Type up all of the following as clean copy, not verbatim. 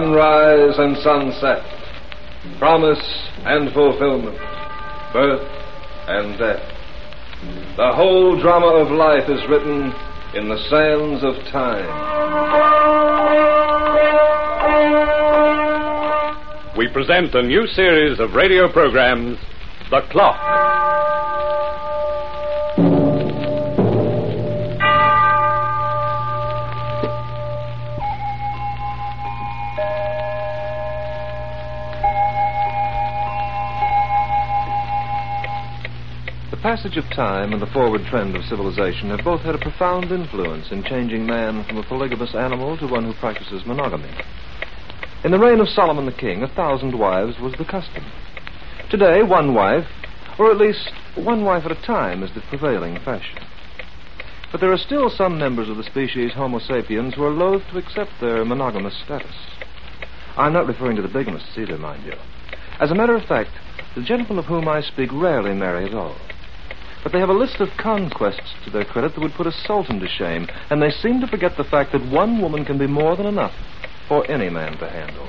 sunrise and sunset, promise and fulfillment, birth and death. The whole drama of life is written in the sands of time. We present a new series of radio programs, The Clock. The passage of time and the forward trend of civilization have both had a profound influence in changing man from a polygamous animal to one who practices monogamy. In the reign of Solomon the king, 1,000 wives was the custom. Today, one wife, or at least one wife at a time, is the prevailing fashion. But there are still some members of the species Homo sapiens who are loath to accept their monogamous status. I'm not referring to the bigamists either, mind you. As a matter of fact, the gentlemen of whom I speak rarely marry at all. But they have a list of conquests to their credit that would put a sultan to shame, and they seem to forget the fact that one woman can be more than enough for any man to handle.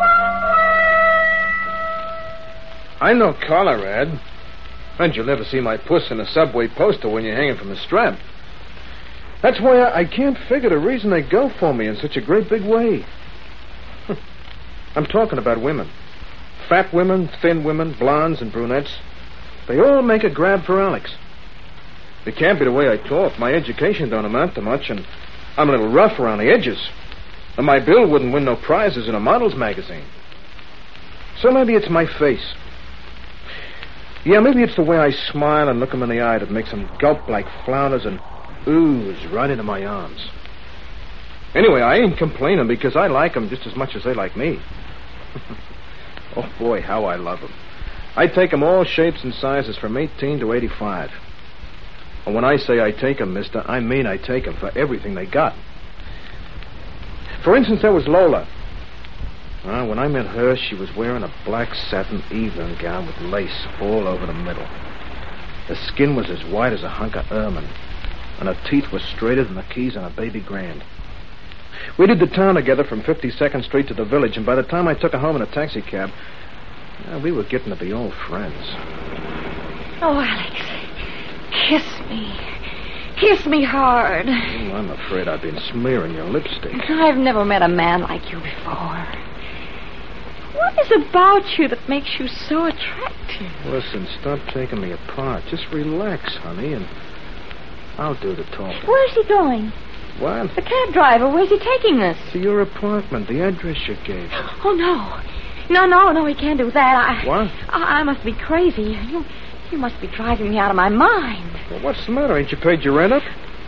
I know Colorad. And you'll never see my puss in a subway poster when you're hanging from a strap. That's why I can't figure the reason they go for me in such a great big way. I'm talking about women. Fat women, thin women, blondes and brunettes. They all make a grab for Alex. It can't be the way I talk. My education don't amount to much, and I'm a little rough around the edges. And my bill wouldn't win no prizes in a model's magazine. So maybe it's my face. Yeah, maybe it's the way I smile and look them in the eye that makes them gulp like flounders and ooze right into my arms. Anyway, I ain't complaining because I like them just as much as they like me. Oh, boy, how I love them. I take them all shapes and sizes from 18 to 85. And when I say I take them, mister, I mean I take them for everything they got. For instance, there was Lola. When I met her, she was wearing a black satin evening gown with lace all over the middle. The skin was as white as a hunk of ermine, and her teeth were straighter than the keys on a baby grand. We did the town together from 52nd Street to the village, and by the time I took her home in a taxi cab, we were getting to be old friends. Oh, Alex, kiss me. Kiss me hard. Oh, I'm afraid I've been smearing your lipstick. I've never met a man like you before. What is about you that makes you so attractive? Listen, stop taking me apart. Just relax, honey, and I'll do the talking. Where's he going? What? The cab driver, where's he taking us? To your apartment, the address you gave. Oh, no. No, he can't do that. What? I must be crazy. You must be driving me out of my mind. Well, what's the matter? Ain't you paid your rent up?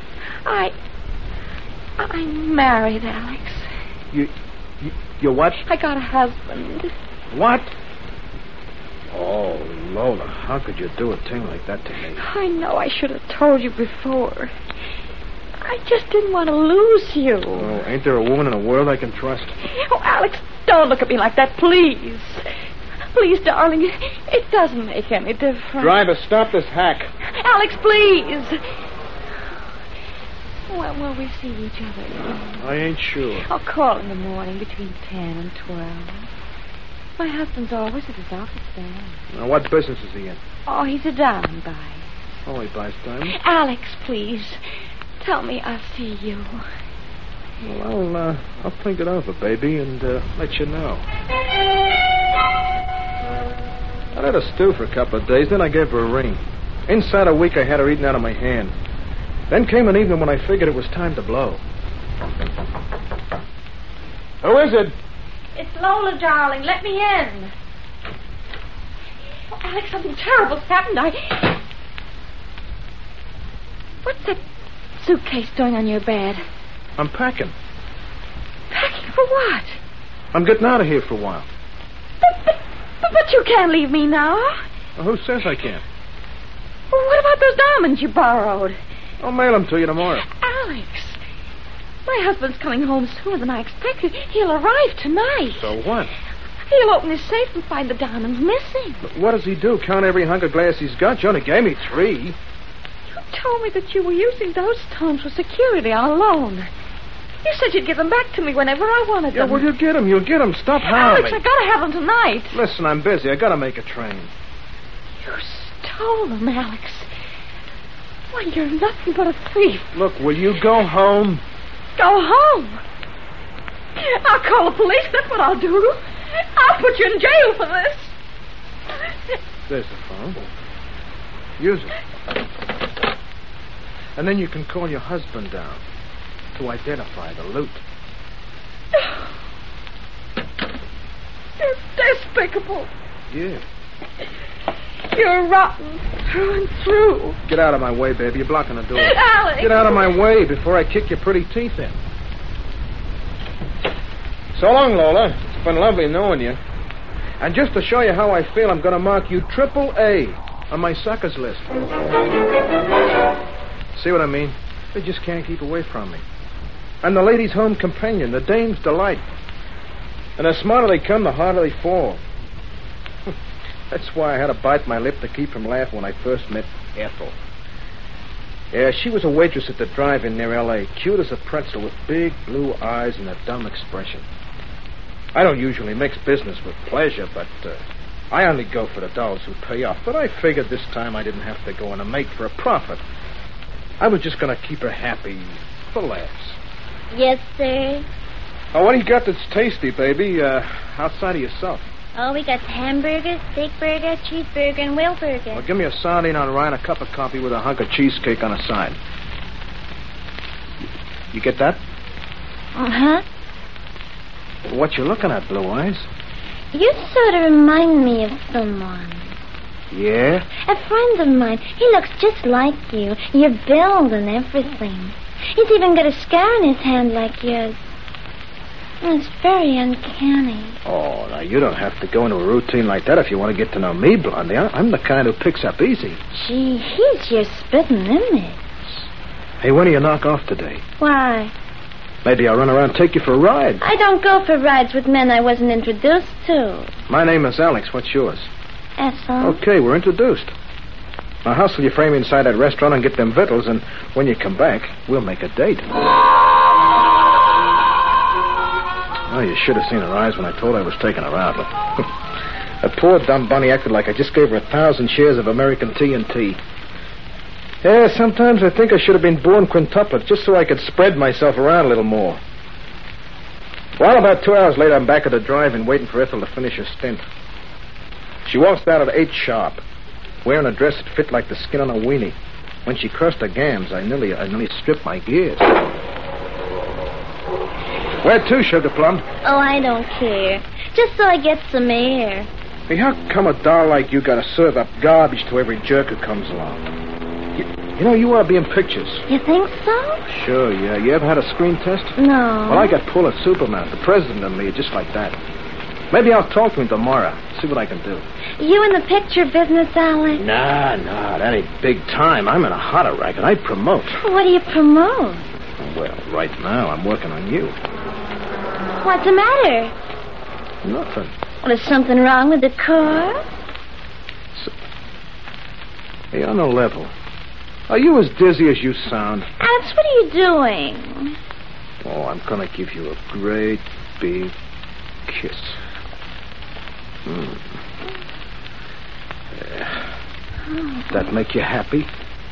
I'm married, Alex. You what? I got a husband. What? Oh, Lola, how could you do a thing like that to me? I know I should have told you before. I just didn't want to lose you. Oh, ain't there a woman in the world I can trust? Oh, Alex, don't look at me like that, please. Please, darling, it doesn't make any difference. Driver, stop this hack. Alex, please. When will we see each other again? I ain't sure. I'll call in the morning between 10 and 12. My husband's always at his office then. Now, what business is he in? Oh, he's a diamond buyer. Oh, he buys diamonds? Alex, please. Tell me I'll see you. Well, I'll think it over, baby, and let you know. I let her stew for a couple of days, then I gave her a ring. Inside a week, I had her eaten out of my hand. Then came an evening when I figured it was time to blow. Who is it? It's Lola, darling. Let me in. Oh, Alex, something terrible's happened. What's that suitcase doing on your bed? I'm packing. Packing for what? I'm getting out of here for a while. But you can't leave me now. Well, who says I can't? Well, what about those diamonds you borrowed? I'll mail them to you tomorrow. Alex, my husband's coming home sooner than I expected. He'll arrive tonight. So what? He'll open his safe and find the diamonds missing. But what does he do? Count every hunk of glass he's got? You only gave me 3. You told me that you were using those stones for security on a loan. You said you'd give them back to me whenever I wanted Yeah, them. well, you'll get them. You'll get them. Stop howling. Alex, I gotta have them tonight. Listen, I'm busy. I gotta make a train. You stole them, Alex. Why, you're nothing but a thief. Look, will you go home? Go home. I'll call the police. That's what I'll do. I'll put you in jail for this. There's the phone. Use it. And then you can call your husband down to identify the loot. You're despicable. Yeah. You're rotten through and through. Get out of my way, baby. You're blocking the door. Alex. Get out of my way before I kick your pretty teeth in. So long, Lola. It's been lovely knowing you. And just to show you how I feel, I'm going to mark you triple A on my suckers list. See what I mean? They just can't keep away from me. I'm the lady's home companion, the dame's delight. And the smarter they come, the harder they fall. That's why I had to bite my lip to keep from laughing when I first met Ethel. Yeah, she was a waitress at the drive-in near L.A., cute as a pretzel with big blue eyes and a dumb expression. I don't usually mix business with pleasure, but I only go for the dollars who pay off. But I figured this time I didn't have to go in and make for a profit. I was just going to keep her happy for laughs. Yes, sir. Oh, what do you got that's tasty, baby, outside of yourself? Oh, we got hamburger, steak burger, cheeseburger, and whale burger. Well, give me a sardine on rye and a cup of coffee with a hunk of cheesecake on the side. You get that? Uh-huh. What you looking at, Blue Eyes? You sort of remind me of someone. Yeah? A friend of mine. He looks just like you. Your build and everything. He's even got a scar in his hand like yours. It's very uncanny. Oh, now, you don't have to go into a routine like that if you want to get to know me, Blondie. I'm the kind who picks up easy. Gee, he's your spitting image. Hey, when do you knock off today? Why? Maybe I'll run around and take you for a ride. I don't go for rides with men I wasn't introduced to. My name is Alex. What's yours? Ethel. Okay, we're introduced. Now hustle your frame inside that restaurant and get them victuals, and when you come back, we'll make a date. Oh, you should have seen her eyes when I told her I was taking her out. That poor dumb bunny acted like I just gave her 1,000 shares of American TNT. Yeah, sometimes I think I should have been born quintuplet just so I could spread myself around a little more. Well, about 2 hours later, I'm back at the drive-in waiting for Ethel to finish her stint. She walks out at 8 sharp, wearing a dress that fit like the skin on a weenie. When she crossed her gams, I nearly stripped my gears. Where to, Sugar Plum? Oh, I don't care. Just so I get some air. Hey, how come a doll like you gotta serve up garbage to every jerk who comes along? You know, you ought to be in pictures. You think so? Sure, yeah. You ever had a screen test? No. Well, I got pulled at Superman. The president and me, just like that. Maybe I'll talk to him tomorrow, see what I can do. You in the picture business, Alex? Nah, that ain't big time. I'm in a hotter racket. I promote. What do you promote? Well, right now, I'm working on you. What's the matter? Nothing. Well, is something wrong with the car? Hey, on the level, are you as dizzy as you sound? Alex, what are you doing? Oh, I'm gonna give you a great big kiss. That make you happy?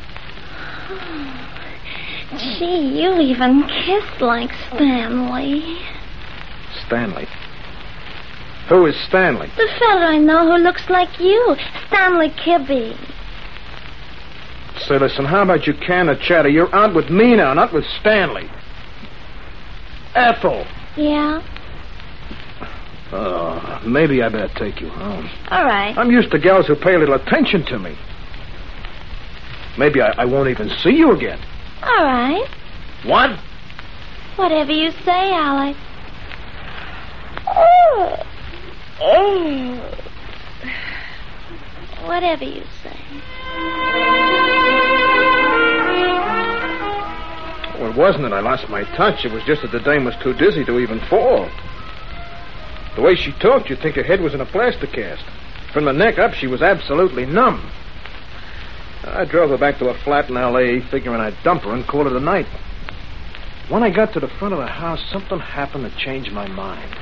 Gee, you even kissed like Stanley. Stanley? Who is Stanley? The fella I know who looks like you, Stanley Kibbe. Say, listen, how about you can of chatter? You're out with me now, not with Stanley. Ethel! Yeah? Maybe I better take you home. All right. I'm used to gals who pay a little attention to me. Maybe I won't even see you again. All right. What? Whatever you say, Alex. Oh. Whatever you say. Well, it wasn't that I lost my touch. It was just that the dame was too dizzy to even fall. The way she talked, you'd think her head was in a plaster cast. From the neck up, she was absolutely numb. I drove her back to a flat in L.A., figuring I'd dump her and call it a night. When I got to the front of the house, something happened that changed my mind.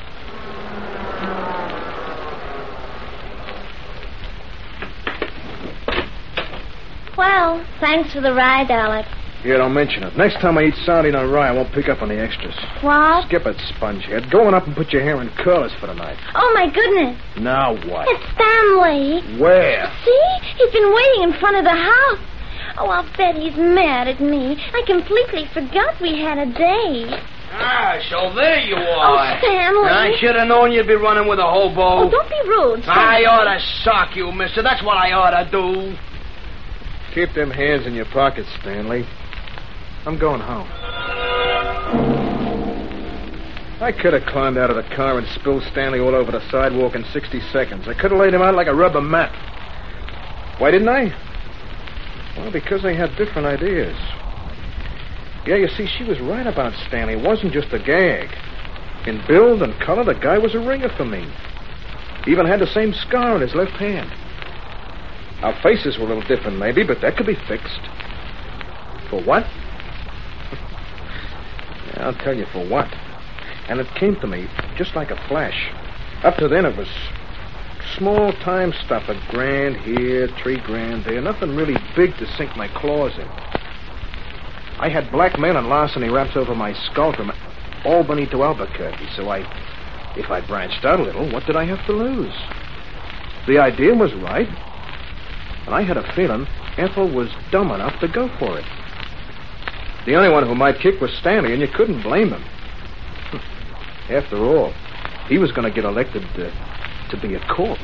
Well, thanks for the ride, Alex. Yeah, don't mention it. Next time I eat sardine on rye, I won't pick up on the extras. What? Skip it, spongehead. Go on up and put your hair in curlers for the night. Oh, my goodness. Now what? It's Stanley. Where? See? He's been waiting in front of the house. Oh, I'll bet he's mad at me. I completely forgot we had a date. Ah, so there you Oh, are. Stanley. I should have known you'd be running with a hobo. Oh, don't be rude, I Stanley. ought to sock you, mister. That's what I ought to do. Keep them hands in your pockets, Stanley. I'm going home. I could have climbed out of the car and spilled Stanley all over the sidewalk in 60 seconds. I could have laid him out like a rubber mat. Why didn't I? Well, because I had different ideas. Yeah, you see, she was right about Stanley. It wasn't just a gag. In build and color, the guy was a ringer for me. He even had the same scar on his left hand. Our faces were a little different, maybe, but that could be fixed. For what? Yeah, I'll tell you for what. And it came to me just like a flash. Up to then, it was small-time stuff. $1,000 here, $3,000 there. Nothing really big to sink my claws in. I had blackmail and larceny wraps over my skull from Albany to Albuquerque, so if I branched out a little, what did I have to lose? The idea was right, and I had a feeling Ethel was dumb enough to go for it. The only one who might kick was Stanley, and you couldn't blame him. After all, he was going to get elected to be a corpse.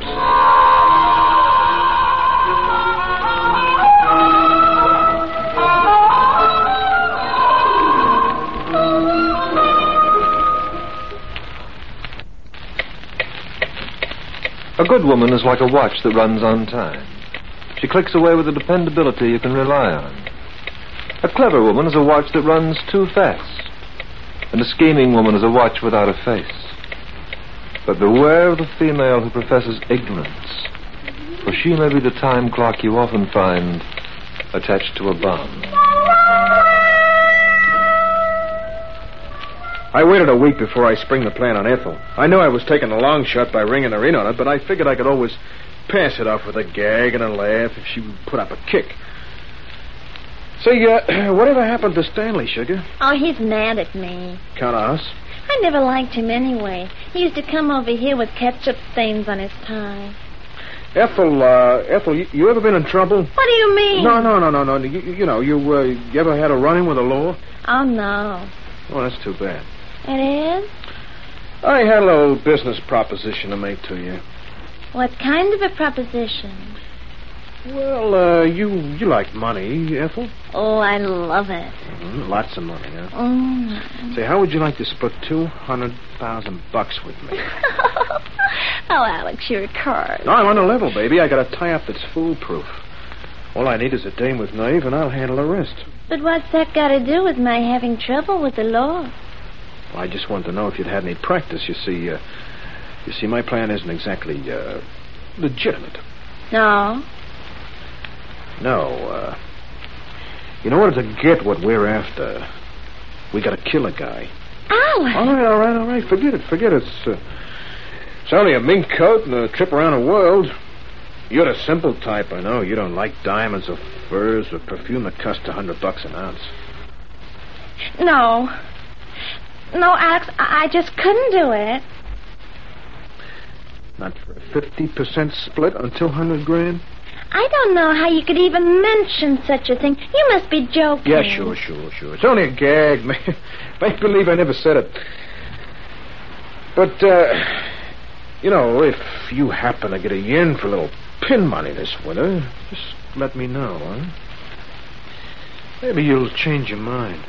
A good woman is like a watch that runs on time. She clicks away with a dependability you can rely on. A clever woman is a watch that runs too fast. And a scheming woman is a watch without a face. But beware of the female who professes ignorance, for she may be the time clock you often find attached to a bomb. I waited a week before I spring the plan on Ethel. I knew I was taking a long shot by ringing her in on it, but I figured I could always pass it off with a gag and a laugh if she would put up a kick. Say, whatever happened to Stanley, Sugar? Oh, he's mad at me. Count on us. I never liked him anyway. He used to come over here with ketchup stains on his tie. Ethel, you ever been in trouble? What do you mean? No. You ever had a run-in with the law? Oh, no. Oh, that's too bad. It is? I had a little business proposition to make to you. What kind of a proposition? Well, you like money, Ethel? Oh, I love it. Mm-hmm. Lots of money, huh? Oh. Say, how would you like to split $200,000 with me? Oh, Alex, you're a card. No, I'm on the level, baby. I got a tie-up that's foolproof. All I need is a dame with nerve, and I'll handle the rest. But what's that got to do with my having trouble with the law? Well, I just wanted to know if you'd had any practice. You see, my plan isn't exactly legitimate. No. No, in order to get what we're after, we gotta kill a guy. Alex! All right. Forget it. It's only a mink coat and a trip around the world. You're the simple type, I know. You don't like diamonds or furs or perfume that cost $100 an ounce. No, Alex, I just couldn't do it. Not for a 50% split on $200,000? I don't know how you could even mention such a thing. You must be joking. Yeah, sure. It's only a gag. Make believe I never said it. But, if you happen to get a yen for a little pin money this winter, just let me know, huh? Maybe you'll change your mind.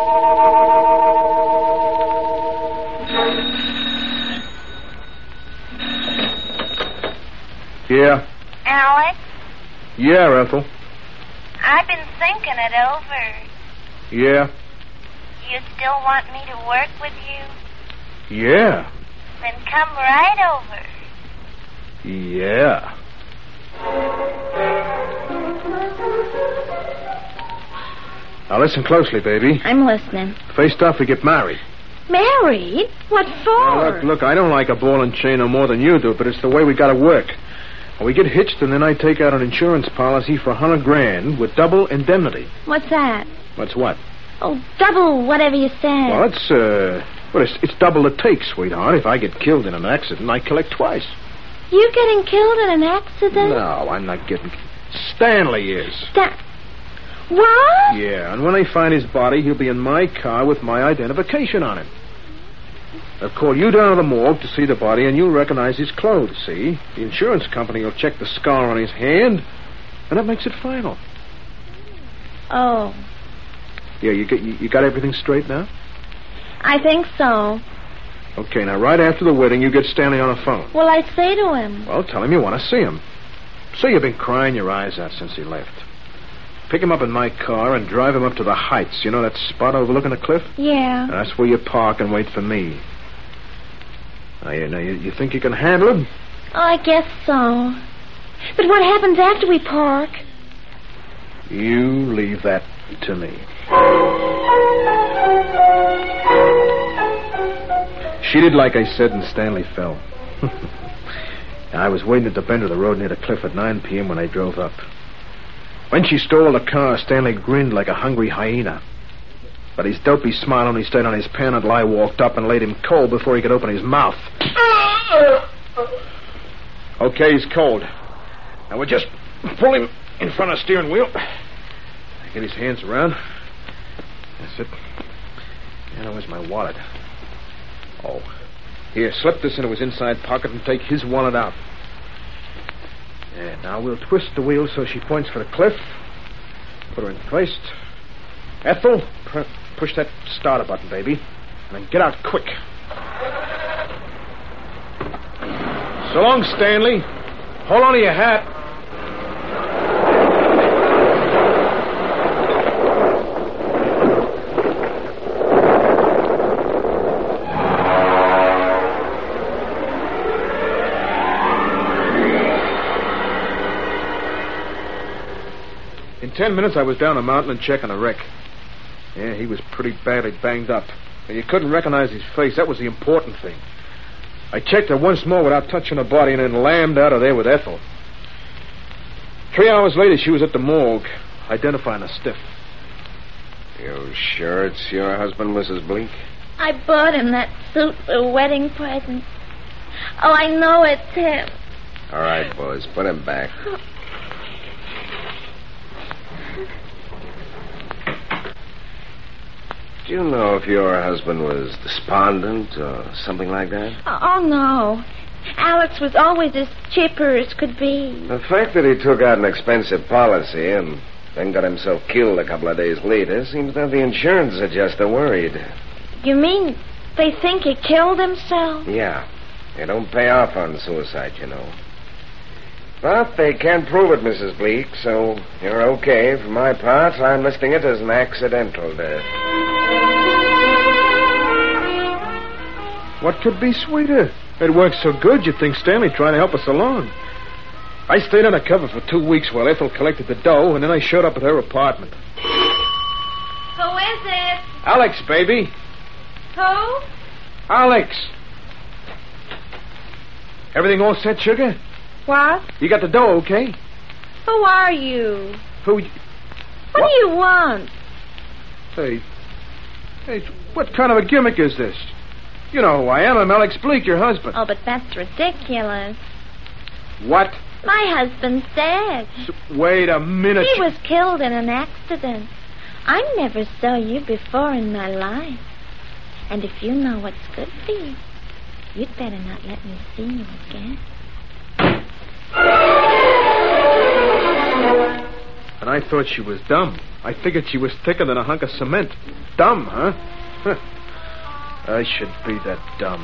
Yeah? Alex? Yeah, Ethel. I've been thinking it over. Yeah? You still want me to work with you? Yeah. Then come right over. Now listen closely, baby. I'm listening. First off, we get married. Married? What for? Now, look, I don't like a ball and chain no more than you do, but it's the way we gotta work. We get hitched, and then I take out an insurance policy for $100,000 with double indemnity. What's that? What's what? Oh, double whatever you said. Well, it's double the take, sweetheart. If I get killed in an accident, I collect twice. You getting killed in an accident? No, I'm not getting... Stanley is. What? Yeah, and when they find his body, he'll be in my car with my identification on him. They'll call you down to the morgue to see the body, and you'll recognize his clothes, see? The insurance company will check the scar on his hand, and that makes it final. Oh. Yeah, you got everything straight now? I think so. Okay, now right after the wedding, you get Stanley on the phone. Well, I say to him. Well, tell him you want to see him. Say you've been crying your eyes out since he left. Pick him up in my car and drive him up to the Heights. You know that spot overlooking the cliff? Yeah. That's where you park and wait for me. Now, you think you can handle him? Oh, I guess so. But what happens after we park? You leave that to me. She did like I said, and Stanley fell. I was waiting at the bend of the road near the cliff at 9 p.m. when I drove up. When she stole the car, Stanley grinned like a hungry hyena. But his dopey smile only stayed on his pan until I walked up and laid him cold before he could open his mouth. Okay, he's cold. Now we'll just pull him in front of the steering wheel. Get his hands around. That's it. Now, where's my wallet? Oh. Here, slip this into his inside pocket and take his wallet out. Yeah, now we'll twist the wheel so she points for the cliff. Put her in place. Ethel, push that starter button, baby. And then get out quick. So long, Stanley. Hold on to your hat. In 10 minutes, I was down a mountain and checking a wreck. Yeah, he was pretty badly banged up. And you couldn't recognize his face. That was the important thing. I checked her once more without touching her body and then lammed out of there with Ethel. 3 hours later, she was at the morgue, identifying a stiff. You sure it's your husband, Mrs. Bleak? I bought him that suit for a wedding present. Oh, I know it's him. All right, boys, put him back. Do you know if your husband was despondent or something like that? Oh, no. Alex was always as chipper as could be. The fact that he took out an expensive policy and then got himself killed a couple of days later seems that the insurance adjuster worried. You mean they think he killed himself? Yeah. They don't pay off on suicide, you know. But they can't prove it, Mrs. Bleak, so you're okay. For my part, I'm listing it as an accidental death. What could be sweeter? It worked so good you'd think Stanley tried to help us along. I stayed undercover for 2 weeks while Ethel collected the dough, and then I showed up at her apartment. Who is it? Alex, baby. Who? Alex. Everything all set, sugar? What? You got the dough, okay? Who are you? Who? What do you want? Hey, what kind of a gimmick is this? You know who I am. I'm Alex Bleak, your husband. Oh, but that's ridiculous. What? My husband's dead. Wait a minute. He was killed in an accident. I never saw you before in my life. And if you know what's good for you, you'd better not let me see you again. And I thought she was dumb. I figured she was thicker than a hunk of cement. Dumb, huh? I should be that dumb.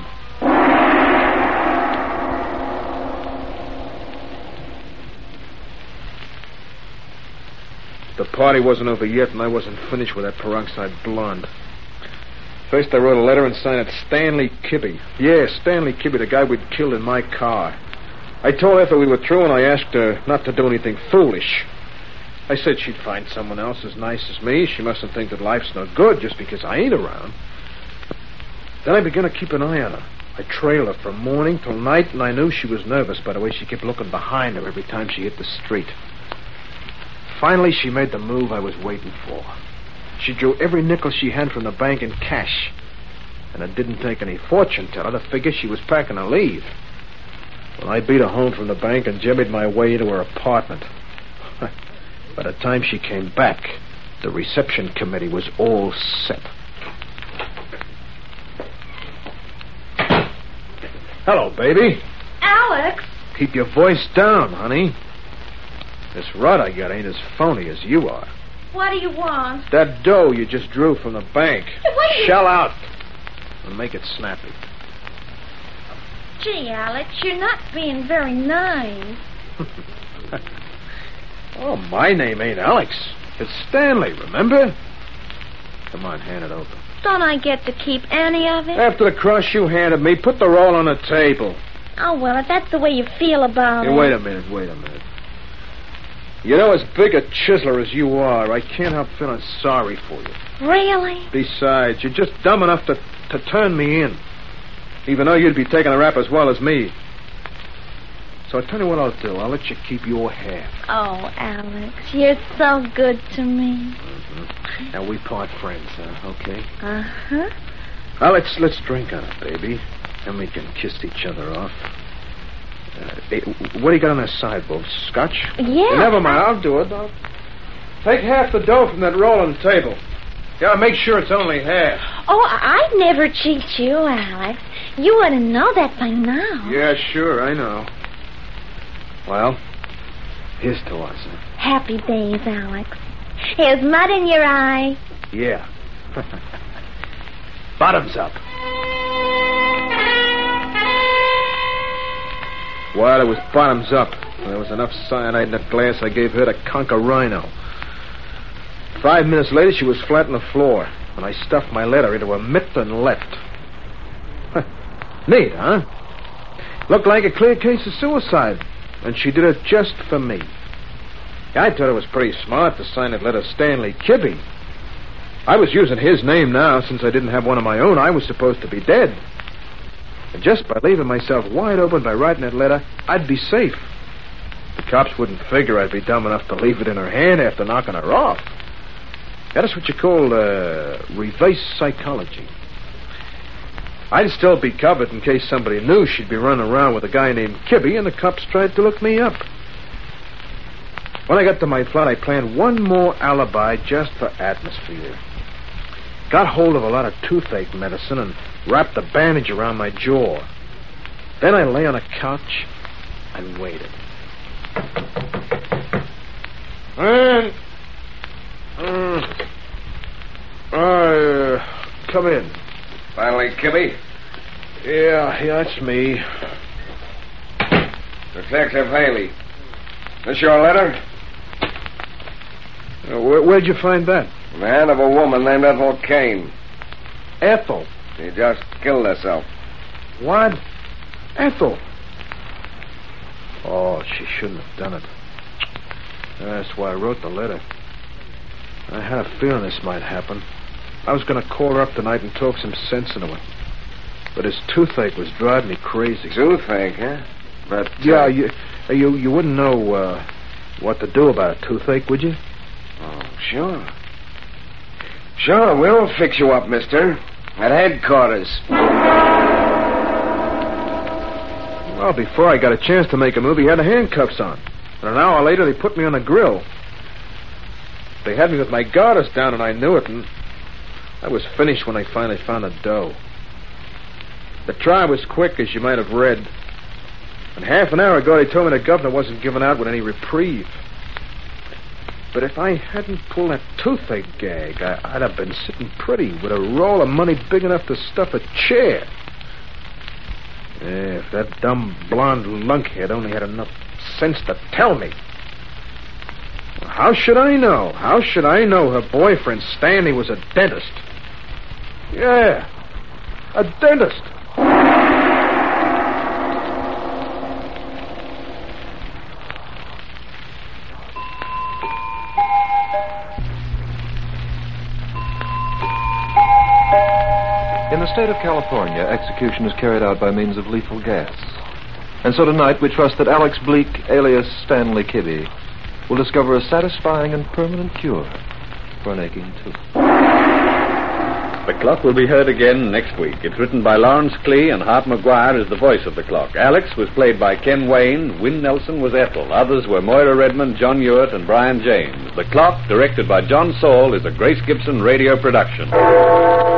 The party wasn't over yet, and I wasn't finished with that peroxide blonde. First, I wrote a letter and signed it Stanley Kibbe. Yeah, Stanley Kibbe, the guy we'd killed in my car. I told Ethel we were through, and I asked her not to do anything foolish. I said she'd find someone else as nice as me. She mustn't think that life's no good just because I ain't around. Then I began to keep an eye on her. I trailed her from morning till night, and I knew she was nervous by the way she kept looking behind her every time she hit the street. Finally, she made the move I was waiting for. She drew every nickel she had from the bank in cash. And it didn't take any fortune teller to figure she was packing to leave. Well, I beat her home from the bank and jimmied my way to her apartment. By the time she came back, the reception committee was all set. Hello, baby. Alex! Keep your voice down, honey. This rod I got ain't as phony as you are. What do you want? That dough you just drew from the bank. Wait. Shell out and make it snappy. Gee, Alex, you're not being very nice. Oh, my name ain't Alex. It's Stanley, remember? Come on, hand it over. Don't I get to keep any of it? After the crush you handed me, put the roll on the table. Oh, well, if that's the way you feel about it. Hey, wait a minute. You know, as big a chiseler as you are, I can't help feeling sorry for you. Really? Besides, you're just dumb enough to turn me in, even though you'd be taking a rap as well as me. So I'll tell you what I'll do. I'll let you keep your half. Oh, Alex, you're so good to me. Mm-hmm. Now, we part friends, okay? Uh-huh. Now, let's drink on it, baby. Then we can kiss each other off. Hey, what do you got on that sideboard? Scotch? Yeah. Never mind, I'll do it. I'll take half the dough from that roll on the table. Gotta make sure it's only half. Oh, I'd never cheat you, Alex. You ought to know that by now. Yeah, sure, I know. Well, here's to us, huh? Happy days, Alex. Here's mud in your eye. Yeah. Bottoms up. Well, it was bottoms up. There was enough cyanide in that glass I gave her to conquer Rhino. 5 minutes later, she was flat on the floor, and I stuffed my letter into her mitt and left. Neat, huh? Looked like a clear case of suicide, and she did it just for me. I thought it was pretty smart to sign that letter Stanley Kibbe. I was using his name now since I didn't have one of my own. I was supposed to be dead. And just by leaving myself wide open by writing that letter, I'd be safe. The cops wouldn't figure I'd be dumb enough to leave it in her hand after knocking her off. That's what you call reverse psychology. I'd still be covered in case somebody knew she'd be running around with a guy named Kibbe and the cops tried to look me up. When I got to my flat, I planned one more alibi just for atmosphere. Got hold of a lot of toothache medicine and wrapped a bandage around my jaw. Then I lay on a couch and waited. And... come in. Finally, Kibbe? Yeah, it's me. Detective Haley. This your letter? Where'd you find that? In the hand of a woman named Ethel Kane. Ethel? She just killed herself. What? Ethel? Oh, she shouldn't have done it. That's why I wrote the letter. I had a feeling this might happen. I was going to call her up tonight and talk some sense into her. But his toothache was driving me crazy. Toothache, huh? But... Yeah, you wouldn't know what to do about a toothache, would you? Oh, sure. Sure, we'll fix you up, mister. At headquarters. Well, before I got a chance to make a move, he had the handcuffs on. And an hour later, they put me on the grill. They had me with my garters down, and I knew it, and I was finished when I finally found the dough. The trial was quick, as you might have read. And half an hour ago, they told me the governor wasn't giving out with any reprieve. But if I hadn't pulled that toothache gag, I'd have been sitting pretty with a roll of money big enough to stuff a chair. Yeah, if that dumb blonde lunkhead only had enough sense to tell me. Well, how should I know? How should I know her boyfriend, Stanley, was a dentist? Yeah, a dentist. In the state of California, execution is carried out by means of lethal gas. And so tonight we trust that Alex Bleek, alias Stanley Kibbe, will discover a satisfying and permanent cure for an aching tooth. The Clock will be heard again next week. It's written by Lawrence Klee, and Hart McGuire is the voice of the Clock. Alex was played by Ken Wayne. Wynn Nelson was Ethel. Others were Moira Redmond, John Ewart, and Brian James. The Clock, directed by John Saul, is a Grace Gibson radio production.